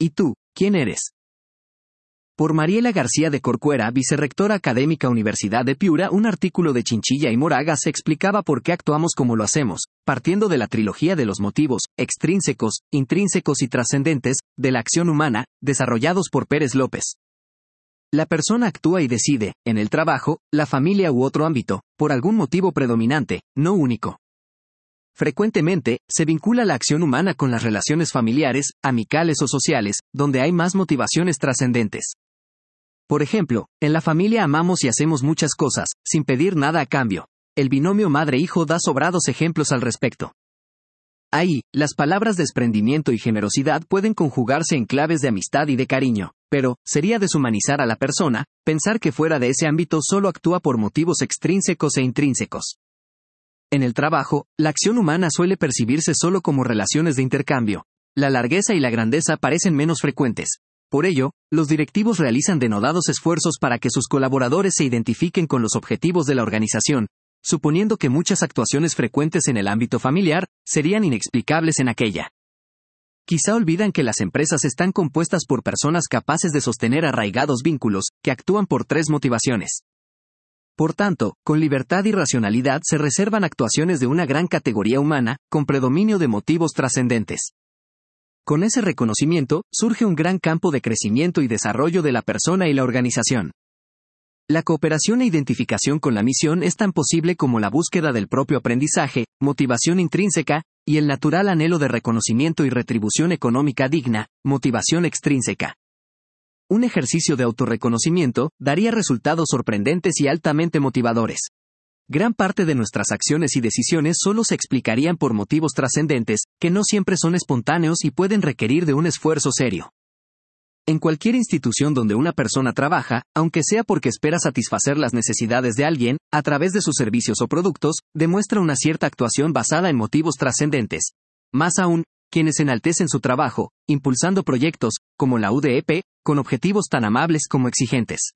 ¿Y tú, quién eres? Por Mariela García de Corcuera, vicerrectora académica Universidad de Piura, un artículo de Chinchilla y Moragas explicaba por qué actuamos como lo hacemos, partiendo de la trilogía de los motivos, extrínsecos, intrínsecos y trascendentes, de la acción humana, desarrollados por Pérez López. La persona actúa y decide, en el trabajo, la familia u otro ámbito, por algún motivo predominante, no único. Frecuentemente, se vincula la acción humana con las relaciones familiares, amicales o sociales, donde hay más motivaciones trascendentes. Por ejemplo, en la familia amamos y hacemos muchas cosas, sin pedir nada a cambio. El binomio madre-hijo da sobrados ejemplos al respecto. Ahí, las palabras desprendimiento y generosidad pueden conjugarse en claves de amistad y de cariño, pero sería deshumanizar a la persona, pensar que fuera de ese ámbito solo actúa por motivos extrínsecos e intrínsecos. En el trabajo, la acción humana suele percibirse solo como relaciones de intercambio. La largueza y la grandeza parecen menos frecuentes. Por ello, los directivos realizan denodados esfuerzos para que sus colaboradores se identifiquen con los objetivos de la organización, suponiendo que muchas actuaciones frecuentes en el ámbito familiar serían inexplicables en aquella. Quizá olvidan que las empresas están compuestas por personas capaces de sostener arraigados vínculos, que actúan por 3 motivaciones. Por tanto, con libertad y racionalidad se reservan actuaciones de una gran categoría humana, con predominio de motivos trascendentes. Con ese reconocimiento, surge un gran campo de crecimiento y desarrollo de la persona y la organización. La cooperación e identificación con la misión es tan posible como la búsqueda del propio aprendizaje, motivación intrínseca, y el natural anhelo de reconocimiento y retribución económica digna, motivación extrínseca. Un ejercicio de autorreconocimiento daría resultados sorprendentes y altamente motivadores. Gran parte de nuestras acciones y decisiones solo se explicarían por motivos trascendentes, que no siempre son espontáneos y pueden requerir de un esfuerzo serio. En cualquier institución donde una persona trabaja, aunque sea porque espera satisfacer las necesidades de alguien, a través de sus servicios o productos, demuestra una cierta actuación basada en motivos trascendentes. Más aún, quienes enaltecen su trabajo, impulsando proyectos, como la UDEP, con objetivos tan amables como exigentes.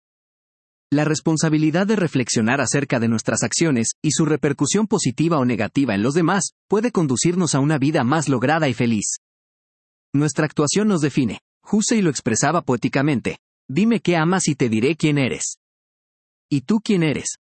La responsabilidad de reflexionar acerca de nuestras acciones, y su repercusión positiva o negativa en los demás, puede conducirnos a una vida más lograda y feliz. Nuestra actuación nos define. Huxley lo expresaba poéticamente: dime qué amas y te diré quién eres. ¿Y tú quién eres?